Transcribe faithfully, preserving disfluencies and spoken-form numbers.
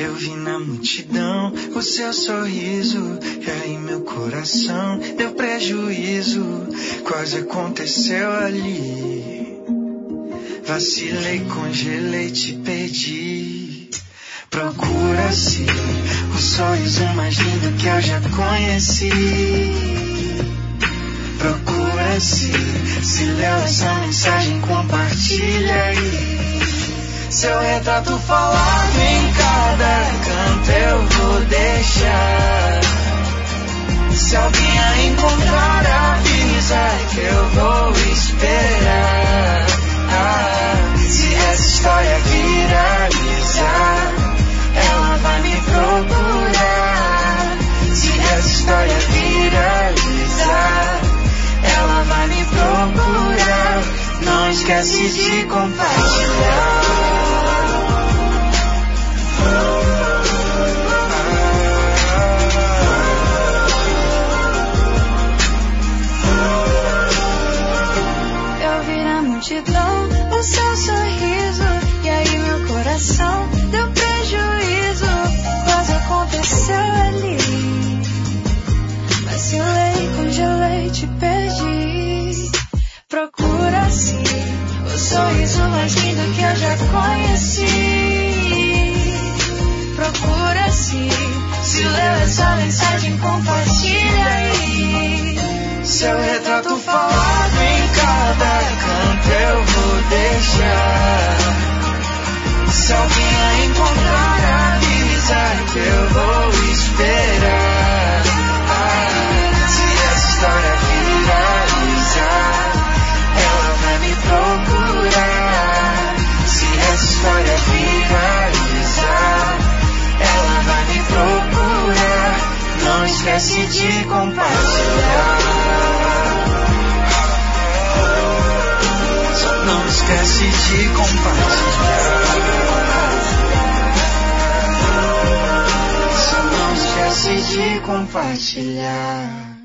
Eu vi na multidão o seu sorriso, e aí meu coração deu prejuízo. Quase aconteceu ali. Vacilei, congelei, te perdi. Procura-se o sorriso mais lindo que eu já conheci. Procura-se, se leu essa mensagem, compartilha aí. Seu retrato falado em cada canto eu vou deixar. Se alguém a encontrar, avisa que eu vou esperar. Ah, se essa história viralizar, ela vai me procurar. Se essa história viralizar, ela vai me procurar. Não esquece de compartilhar. Eu vi na multidão o seu sorriso, e aí meu coração deu prejuízo. Quase aconteceu ali. Vacilei, congelei, te perdi. Procura-se o sorriso mais lindo que eu já conheci. Procura-se, se leu essa mensagem, compartilha aí. Seu retrato falado em cada canto eu vou deixar. Se alguém a encontrar, avisa que eu vou esperar. Ah, se essa história viralizar, ela vai me procurar. Se essa história viralizar, ela vai me procurar. Não esquece de compartilhar. Só não esquece de compartilhar. Só não esquece de compartilhar.